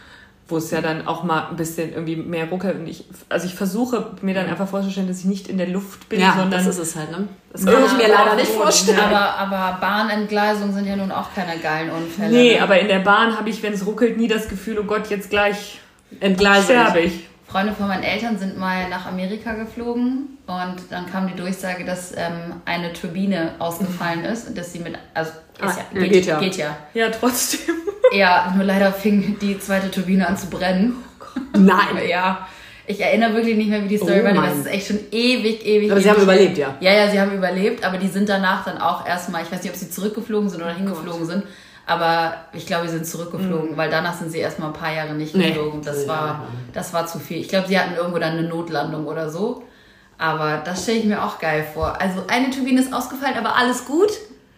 wo es ja dann auch mal ein bisschen irgendwie mehr ruckelt. Und ich, also ich versuche mir dann einfach vorzustellen, dass ich nicht in der Luft bin, ja, sondern... das ist es halt, ne? Das kann Ja, ich mir aber leider auch nicht Boden, vorstellen. Aber, aber Bahnentgleisungen sind ja nun auch keine geilen Unfälle. Nee, ne? aber in der Bahn habe ich, wenn es ruckelt, nie das Gefühl, oh Gott, jetzt gleich Entgleise sterbe ich. ich. Freunde von meinen Eltern sind mal nach Amerika geflogen und dann kam die Durchsage, dass ähm, eine Turbine ausgefallen ist und dass sie mit, also Ah, ist ja, ja, geht, geht ja. geht ja. Ja, trotzdem. Ja, nur leider fing die zweite Turbine an zu brennen. Nein. Ja, ich erinnere wirklich nicht mehr, wie die Story Oh war. Mann. Das ist echt schon ewig, ewig. Aber sie ewig haben her. überlebt, ja. Ja, ja, sie haben überlebt, aber die sind danach dann auch erstmal, ich weiß nicht, ob sie zurückgeflogen sind oder hingeflogen sind, aber ich glaube, sie sind zurückgeflogen, weil danach sind sie erstmal ein paar Jahre nicht Nee. geflogen. Das Ja, war, ja. das war zu viel. Ich glaube, sie hatten irgendwo dann eine Notlandung oder so. Aber das stelle ich mir auch geil vor. Also eine Turbine ist ausgefallen, aber alles gut.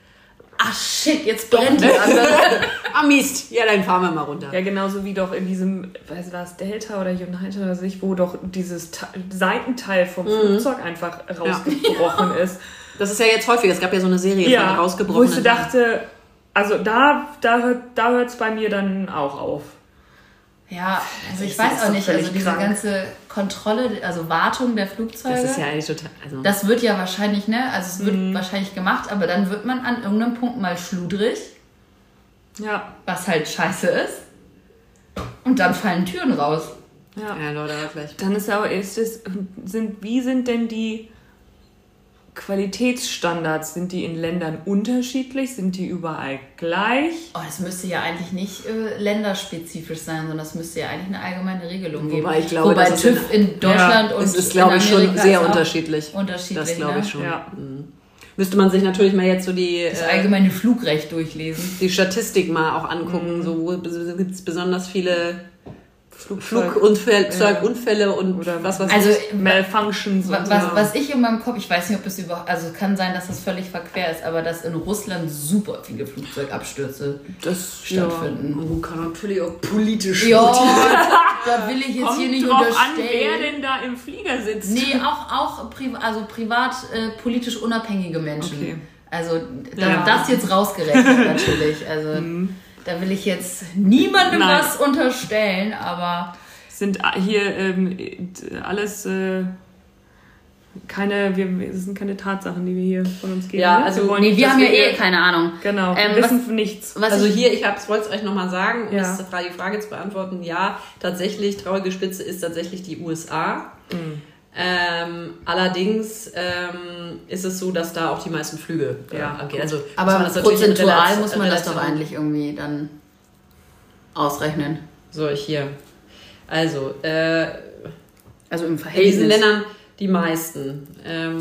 Ah shit, jetzt brennt die andere. Ah, Mist. Ja, dann fahren wir mal runter. Ja, genauso wie doch in diesem, weiß war es Delta oder United oder sich, wo doch dieses Te- Seitenteil vom Flugzeug einfach rausgebrochen ist. Das ist ja jetzt häufig. Es gab ja so eine Serie Ja, von wo rausgebrochenen. ich so dachte, also da, da hört da hört's bei mir dann auch auf. Ja, also ich Das ist weiß auch doch nicht, völlig also diese krank. ganze Kontrolle, also Wartung der Flugzeuge. Das ist ja eigentlich total. Also, Das wird ja wahrscheinlich, ne? Also es wird wahrscheinlich gemacht, aber dann wird man an irgendeinem Punkt mal schludrig, Ja, was halt scheiße ist. Und dann fallen Türen raus. ja. ja, Leute, vielleicht. Dann ist aber, ist es, sind, wie sind denn die Qualitätsstandards? Sind die in Ländern unterschiedlich? Sind die überall gleich? Oh, das müsste ja eigentlich nicht äh, länderspezifisch sein, sondern das müsste ja eigentlich eine allgemeine Regelung geben. Wobei ich glaube, Wobei das ist TÜV in Deutschland Ja, und Es ist, in glaube ich, schon Amerika sehr ist auch unterschiedlich. unterschiedlich. Das glaube ne? ich schon. Ja. Mhm. Müsste man sich natürlich mal jetzt so die, Das äh, allgemeine Flugrecht durchlesen. die Statistik mal auch angucken. So gibt es besonders viele Flugzeug- Flugzeugunfälle und Oder was weiß Also ich. Malfunctions wa- und was, so. was ich in meinem Kopf, ich weiß nicht, ob es überhaupt, also kann sein, dass das völlig verquer ist, aber dass in Russland super viele Flugzeugabstürze Das stattfinden. Oh, kann natürlich auch politisch Ja, motiviert. da will ich jetzt Kommt hier nicht drauf an, unterstellen. wer denn da im Flieger sitzt. Nee, auch, auch pri also privat äh, politisch unabhängige Menschen. Okay. Also da, Ja. das jetzt rausgerechnet natürlich. Also da will ich jetzt niemandem Nein. was unterstellen, aber Sind hier ähm, alles äh, keine, wir, es sind keine Tatsachen, die wir hier von uns geben. Ja, ne? also- wollen nee, nicht, wir dass haben ja wir- eh keine Ahnung. Genau, Ähm, wir wissen nichts. Was Also ich, hier, ich wollte es euch nochmal sagen, um Ja. das, die Frage zu beantworten. Ja, tatsächlich, traurige Spitze ist tatsächlich die U S A. Mhm. Ähm, allerdings ähm, ist es so, dass da auch die meisten Flüge äh, Ja, abgehen. Also, Aber muss man das natürlich in prozentual Relation- muss man das doch Relation- eigentlich irgendwie dann ausrechnen. So, hier. Also, äh, Also im in Verhältnis. diesen Ländern die meisten. Ähm,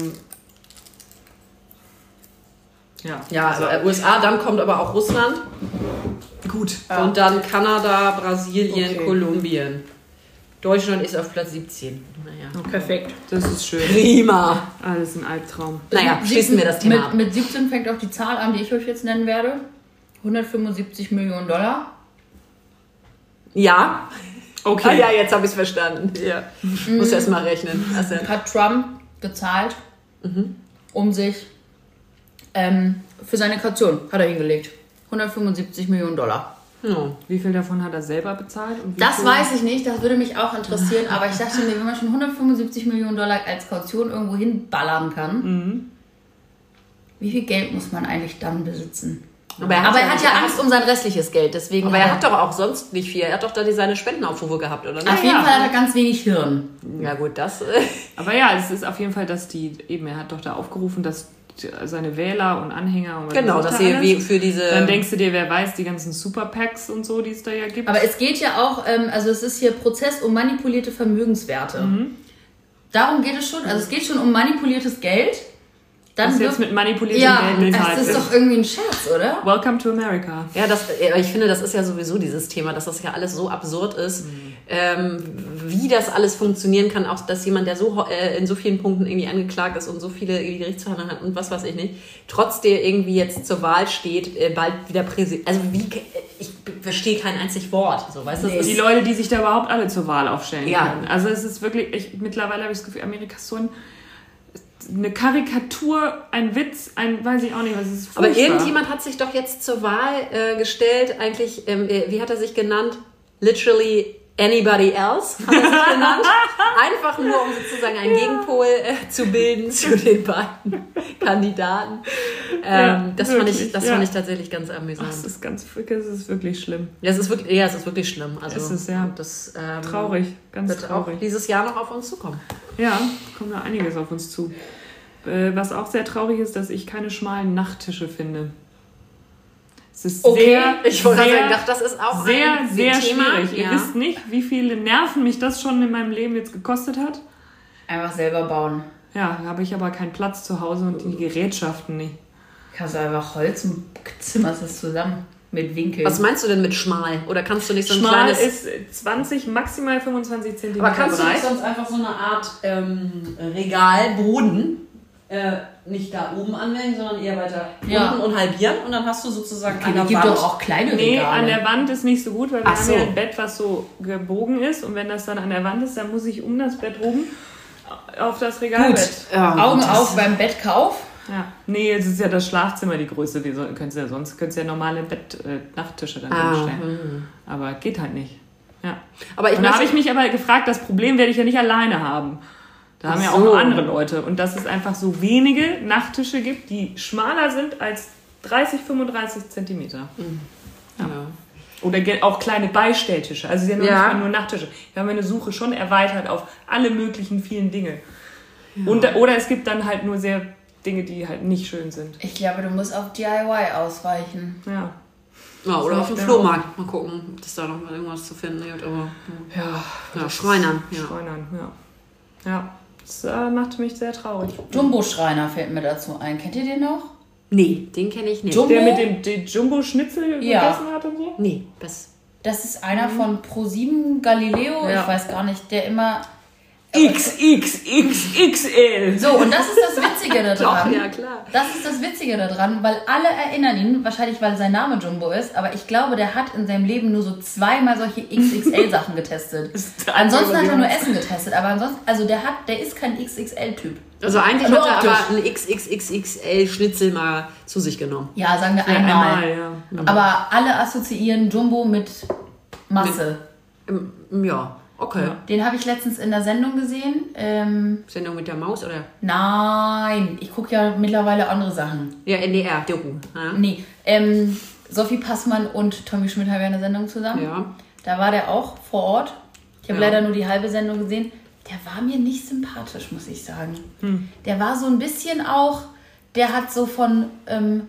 Ja, ja, also äh, U S A, dann kommt aber auch Russland. gut. Und dann Kanada, Brasilien, Okay. Kolumbien. Deutschland ist auf Platz siebzehn. Naja. Perfekt. Das ist schön. Prima. Alles ein Albtraum. Naja, schließen wir das Thema mit, ab. mit siebzehn fängt auch die Zahl an, die ich euch jetzt nennen werde. hundertfünfundsiebzig Millionen Dollar. Ja. Okay. Ah, ja, jetzt habe ich es verstanden. Ja. Muss erst mal rechnen. Also, Hat Trump gezahlt, um sich ähm, für seine Kaution, hat er hingelegt. hundertfünfundsiebzig Millionen Dollar. ja. Wie viel davon hat er selber bezahlt? Und wie Das viel? weiß ich nicht, das würde mich auch interessieren, aber ich dachte mir, wenn man schon hundertfünfundsiebzig Millionen Dollar als Kaution irgendwo hinballern kann, wie viel Geld muss man eigentlich dann besitzen? Aber er hat, Aber ja er hat nicht ja alles- Angst um sein restliches Geld, deswegen. Aber er hat doch auch sonst nicht viel. Er hat doch da die- seine Spendenaufrufe gehabt, oder nicht? auf jeden Fall hat er ganz wenig Hirn. Ja gut, das... Äh, Aber ja, es ist auf jeden Fall, dass die, eben, er hat doch da aufgerufen, dass die- seine Wähler und Anhänger und was genau, weiß dass da sie alles. wie für diese... Dann denkst du dir, wer weiß, die ganzen Super-Packs und so, die es da ja gibt. Aber es geht ja auch, ähm, also es ist hier Prozess um manipulierte Vermögenswerte. Darum geht es schon, also es geht schon um manipuliertes Geld. Dann das jetzt wird- mit manipuliertem ja, Geld bezahlt das ist wird. doch irgendwie ein Scherz, oder? Welcome to America. Ja, das, ja, ich finde, das ist ja sowieso dieses Thema, dass das ja alles so absurd ist, ähm, wie das alles funktionieren kann, auch dass jemand, der so äh, in so vielen Punkten irgendwie angeklagt ist und so viele irgendwie Gerichtsverhandlungen hat und was weiß ich nicht, trotzdem irgendwie jetzt zur Wahl steht, äh, bald wieder Präsident. Also wie, ich verstehe kein einzig Wort, so, weißt du? Das Die ist- Leute, die sich da überhaupt alle zur Wahl aufstellen Ja. können. Also es ist wirklich, ich, mittlerweile habe ich das Gefühl, Amerika ist so ein, eine Karikatur, ein Witz, ein, weiß ich auch nicht, was es ist. Aber furchtbar. irgendjemand hat sich doch jetzt zur Wahl äh, gestellt, eigentlich, ähm, äh, wie hat er sich genannt? Literally anybody else, hat er sich genannt. Einfach nur, um sozusagen einen Gegenpol äh, zu bilden zu den beiden Kandidaten. Ähm, Ja, das fand ich, wirklich, das ja. fand ich tatsächlich ganz amüsant. Das ist ganz, das ist wirklich schlimm. Ja, es ist wirklich, ja, es ist wirklich schlimm. Also, Es ist, ja, das ähm, Traurig, ganz wird auch traurig. dieses Jahr noch auf uns zukommen. Ja, kommt da einiges auf uns zu. Äh, was auch sehr traurig ist, dass ich keine schmalen Nachttische finde. Es ist Okay, sehr, ich wollte sehr, sagen, das ist auch sehr, ein sehr Thema. schwierig. Ihr Ja. wisst nicht, wie viele Nerven mich das schon in meinem Leben jetzt gekostet hat. Einfach selber bauen. Ja, habe ich aber keinen Platz zu Hause und die Gerätschaften nicht. Kannst du einfach Holz und zimmerst es zusammen mit Winkeln. Was meinst du denn mit schmal? Oder kannst du nicht so ein Schmal kleines... ist zwanzig, maximal fünfundzwanzig Zentimeter Aber kannst du breit. nicht sonst einfach so eine Art ähm, Regalboden äh, nicht da oben anwenden, sondern eher weiter Ja. unten und halbieren und dann hast du sozusagen Okay, an der die gibt Wand... doch auch kleine Nee, Regale. an der Wand ist nicht so gut, weil wir Ach haben so. ja ein Bett, was so gebogen ist. Und wenn das dann an der Wand ist, dann muss ich um das Bett rum auf das Regalbett. Ja, Augen gut, auf beim Bettkauf. Ja. Nee, es ist ja das Schlafzimmer die Größe. Wie soll, könntest ja sonst könntest ja normale Bett, äh, Nachttische dann Ah, hinstellen. Aber geht halt nicht. Ja. Aber ich Und da habe möchte- ich mich aber gefragt, das Problem werde ich ja nicht alleine haben. Da haben Ach ja so. auch noch andere Leute. Und dass es einfach so wenige Nachttische gibt, die schmaler sind als dreißig, fünfunddreißig Zentimeter. Ja. Oder ge- auch kleine Beistelltische. Also es ist ja nur Ja. nicht mal nur Nachttische. Wir haben meine Suche schon erweitert auf alle möglichen vielen Dinge. Und, oder es gibt dann halt nur sehr Dinge, die halt nicht schön sind. Ich glaube, du musst auf D I Y ausweichen. Ja. Ja, oder So, auf dem ja. Flohmarkt. Mal gucken, ob es da noch mal irgendwas zu finden gibt. Aber, Ja. ja, Schreinern. Ja. Schreunern, ja. Ja. Das äh, macht mich sehr traurig. Jumbo-Schreiner fällt mir dazu ein. Kennt ihr den noch? Nee, den kenne ich nicht. Jumbo? Der mit dem den Jumbo-Schnitzel Ja. gegessen hat und so? Nee, das... Das ist einer von ProSieben Galileo, Ja. ich weiß gar nicht, der immer... X X X X L. So, und das ist das Witzige daran. Doch, ja, klar. Das ist das Witzige daran, weil alle erinnern ihn, wahrscheinlich weil sein Name Jumbo ist, aber ich glaube, der hat in seinem Leben nur so zweimal solche X X L-Sachen getestet. ist Ansonsten hat er nur Überlegung. Essen getestet, aber ansonsten, also der hat, der ist kein X X L-Typ. Also eigentlich Nur hat er optisch. aber einen X X X X L-Schnitzel mal zu sich genommen. Ja, sagen wir Ja, einmal. einmal, ja. Aber alle assoziieren Jumbo mit Masse. Ähm, Ja, okay. Ja. Den habe ich letztens in der Sendung gesehen. Ähm, Sendung mit der Maus oder? nein, ich gucke ja mittlerweile andere Sachen. Ja, N D R, der Ruhm. Ja. Nee, ähm, Sophie Passmann und Tommy Schmidt haben ja eine Sendung zusammen. Ja. Da war der auch vor Ort. Ich habe Ja. leider nur die halbe Sendung gesehen. der war mir nicht sympathisch, muss ich sagen. Hm. Der war so ein bisschen auch, der hat so von ähm,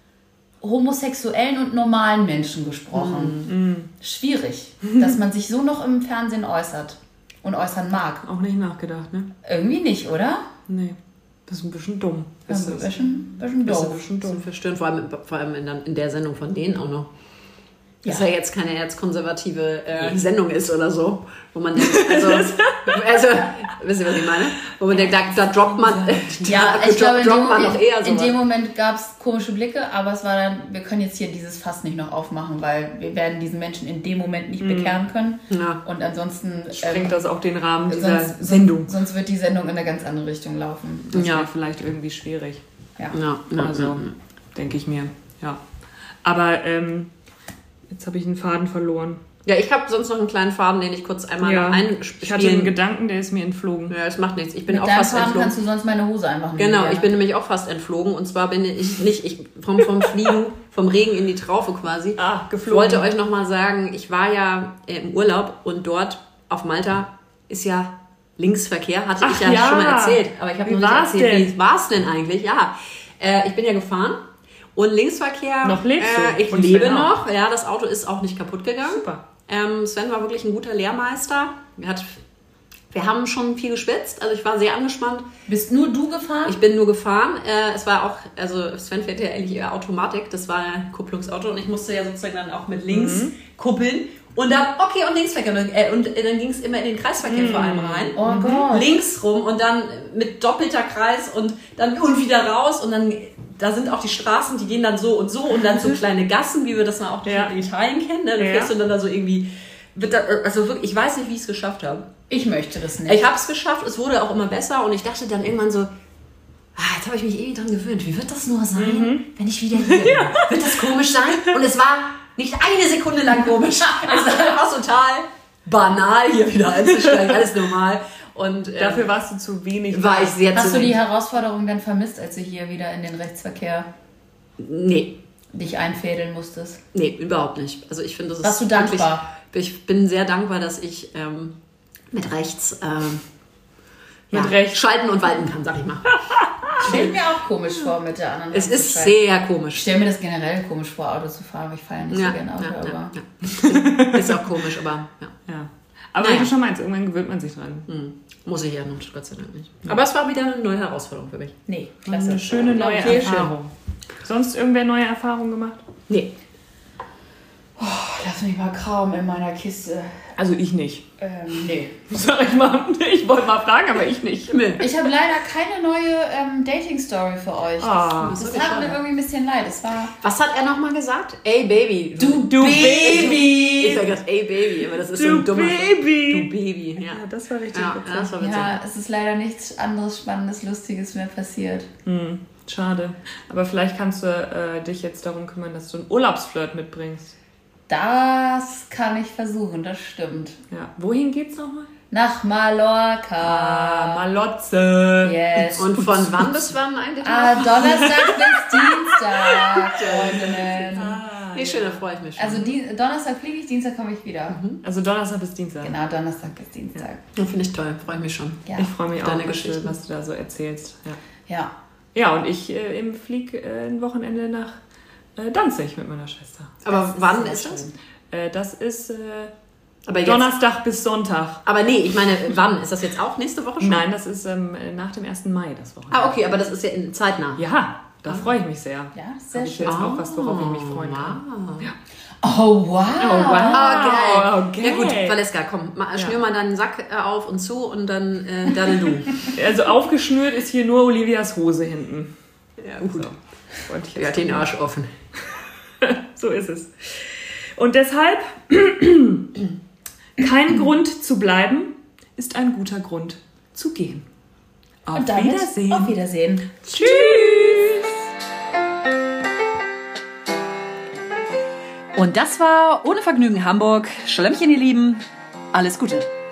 homosexuellen und normalen Menschen gesprochen. Hm. Schwierig, dass man sich so noch im Fernsehen äußert und äußern mag. Auch nicht nachgedacht, ne? Irgendwie nicht, oder? Nee. Das ist ein bisschen dumm. Das ist ein bisschen, bisschen Das ist doof. ein bisschen dumm. Verstörend, vor allem, vor allem in, in der Sendung von denen auch noch. Dass Ja. ja jetzt keine erzkonservative äh, Sendung ist oder so, wo man denkt, also, also wisst ihr, was ich meine? Wo man denkt, da, da droppt man, Ja, da ich glaube, in, droppt dem, man noch eher so. in dem Moment gab es komische Blicke, aber es war dann, wir können jetzt hier dieses Fass nicht noch aufmachen, weil wir werden diesen Menschen in dem Moment nicht bekehren können. Ja. Und ansonsten Sprengt ähm, das auch den Rahmen dieser sonst, Sendung. Sonst, sonst wird die Sendung in eine ganz andere Richtung laufen. Das Ja. wäre vielleicht irgendwie schwierig. Ja. Ja, ja, Also, ja. denke ich mir. Ja. Aber ähm, jetzt habe ich einen Faden verloren. Ja, ich habe sonst noch einen kleinen Faden, den ich kurz einmal Ja. noch Ich hatte einen einspielen. Gedanken, der ist mir entflogen. Ja, das macht nichts. Ich bin Mit auch deinem fast Faden entflogen. kannst du sonst meine Hose einfach nehmen. Genau, ja. ich bin nämlich auch fast entflogen. Und zwar bin ich nicht, ich vom, vom Fliegen, vom Regen in die Traufe quasi. Ah, Ich geflogen. wollte euch nochmal sagen, ich war ja äh, im Urlaub und dort auf Malta ist ja Linksverkehr, hatte Ach ich ja, ja. schon mal erzählt. Aber ich habe Wie noch nicht war's erzählt, denn? wie war es denn eigentlich? Ja, äh, ich bin ja gefahren und Linksverkehr. Noch lebst du? Äh, ich Und lebe Sven auch? noch. Ja, das Auto ist auch nicht kaputt gegangen. Super. Ähm, Sven war wirklich ein guter Lehrmeister. Er hat, wir haben schon viel geschwitzt, also ich war sehr angespannt. Bist nur du gefahren? Ich bin nur gefahren. Äh, es war auch, also Sven fährt ja eigentlich eher Automatik, das war ein Kupplungsauto und ich musste ja sozusagen dann auch mit links Mhm. kuppeln. Und dann, okay, und Linksverkehr. Und, äh, und äh, dann ging es immer in den Kreisverkehr Mhm. vor allem rein. Oh Gott. Links rum und dann mit doppelter Kreis und dann und wieder raus. Und dann, da sind auch die Straßen, die gehen dann so und so und dann so kleine Gassen, wie wir das mal auch Ja. in Italien kennen. Ne? Du Ja. fährst und dann da so irgendwie, wird da, also wirklich, ich weiß nicht, wie ich es geschafft habe. Ich möchte das nicht. Ich habe es geschafft, es wurde auch immer besser und ich dachte dann irgendwann so, ah, jetzt habe ich mich eh dran gewöhnt. Wie wird das nur sein, wenn ich wieder hier bin? Wird das komisch sein? Und es war nicht eine Sekunde lang komisch. Es war einfach total banal, hier wieder einzusteigen. Alles normal. Und ähm, Dafür warst du zu wenig. war ich sehr Hast zu du die Herausforderung dann vermisst, als du hier wieder in den Rechtsverkehr Nee, dich einfädeln musstest? nee, überhaupt nicht. Also ich finde, das Warst ist du dankbar? Wirklich, ich bin sehr dankbar, dass ich ähm, mit rechts ähm, Mit ja, rechts. schalten und walten kann, sag ich mal. Stellt mir auch komisch vor, mit der anderen Es Hand ist zu schalten. sehr Ich komisch. stelle mir das generell komisch vor, Auto zu fahren, aber ich fahre nicht Ja, so gerne Auto. ja, aber ja, ja. Ist auch komisch, aber ja. Ja. Aber Naja. wie du schon meinst, irgendwann gewöhnt man sich dran. Hm. Muss ich ja noch, Gott sei Dank nicht. Aber es war wieder eine neue Herausforderung für mich. Nee, Eine klasse. schöne neue Okay, Erfahrung. Sonst irgendwer neue Erfahrungen gemacht? Nee. Oh, lass mich mal kraum in meiner Kiste. Also ich nicht. Ähm, nee. Sag ich mal. Ich wollte mal fragen, aber ich nicht. nee. Ich habe leider keine neue ähm, Dating-Story für euch. Ah, das das das ist tat mir schade. irgendwie ein bisschen leid. Es war Was hat er nochmal gesagt? Ey, Baby. Du Du Baby! Ich sag gerade, ey, Baby. Aber das ist so Du ein dummer Baby. Du Baby. Ja, Ja, das war richtig ja, witzig. ja das war witzig. Ja, es ist leider nichts anderes Spannendes, Lustiges mehr passiert. Hm, schade. Aber vielleicht kannst du äh, dich jetzt darum kümmern, dass du einen Urlaubsflirt mitbringst. Das kann ich versuchen, das stimmt. Ja. Wohin geht's nochmal? Nach Mallorca. Ah, Malotze. Yes. Und von wann bis wann eigentlich? Ah, Donnerstag bis Dienstag, Freundinnen. Nee, schön, da freue ich mich schon. Also die, Donnerstag fliege ich, Dienstag komme ich wieder. Also Donnerstag bis Dienstag. Genau, Donnerstag bis Dienstag. Ja, finde ich toll, freue ich mich schon. Ja. Ich freue mich auch, Deine was du, Geschichten. was du da so erzählst. Ja, Ja. ja und ich äh, eben flieg äh, ein Wochenende nach äh, Danzig mit meiner Schwester. Aber Das ist wann sehr ist das? schön. Äh, das ist äh, Aber jetzt, Donnerstag bis Sonntag. aber nee, ich meine, wann? Ist das jetzt auch nächste Woche schon? Nein, das ist ähm, nach dem ersten Mai das Wochenende. Ah, okay, aber das ist ja in, zeitnah. Ja, da freue ich mich sehr. Ja, sehr Hab ich schön. jetzt auch was, worauf ich mich freuen kann. Wow. Ja. Oh, wow. Ah, geil. Okay. Ja gut, Valeska, komm, mal, schnür mal deinen Sack äh, auf und zu und dann äh, dann du. Also aufgeschnürt ist hier nur Olivias Hose hinten. Ja, gut. So, wollte ich Er jetzt hat den Arsch offen. So ist es. Und deshalb, kein Grund zu bleiben ist ein guter Grund zu gehen. Auf Und damit Wiedersehen. Auf Wiedersehen. Tschüss. Und das war Ohne Vergnügen Hamburg. Schlemmchen, ihr Lieben. Alles Gute.